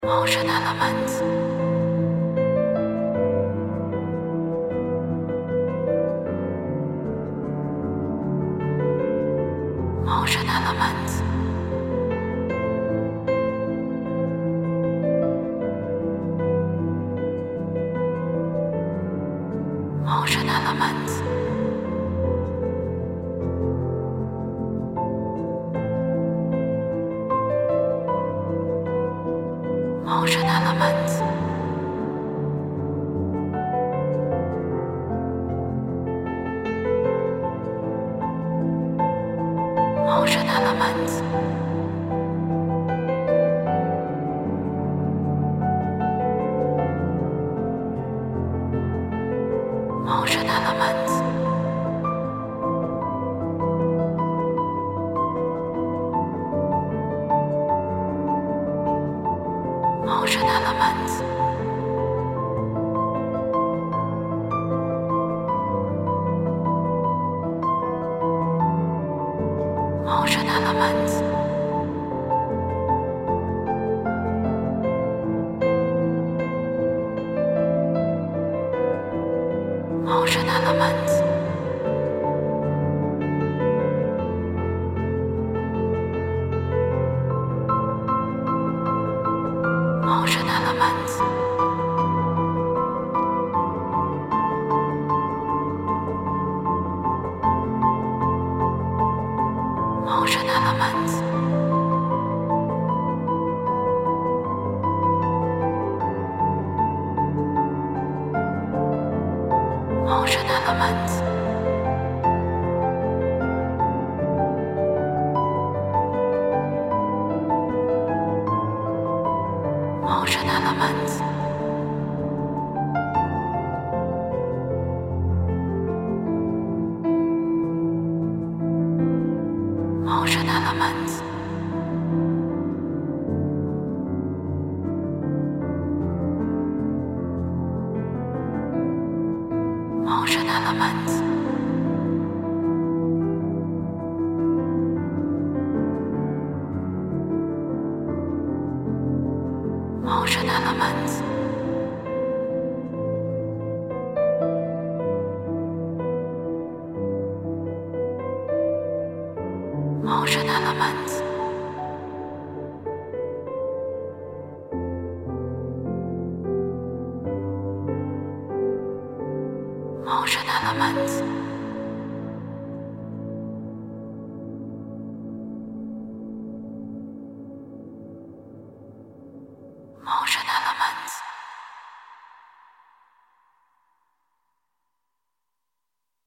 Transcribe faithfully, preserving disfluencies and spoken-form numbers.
Może element. Może element. Może element. Może element. Może element. Może element. Może element. Może element. Może element. Może element. Może element. Może element. Może element. Może element. Może element. Może element. Może element. Może element.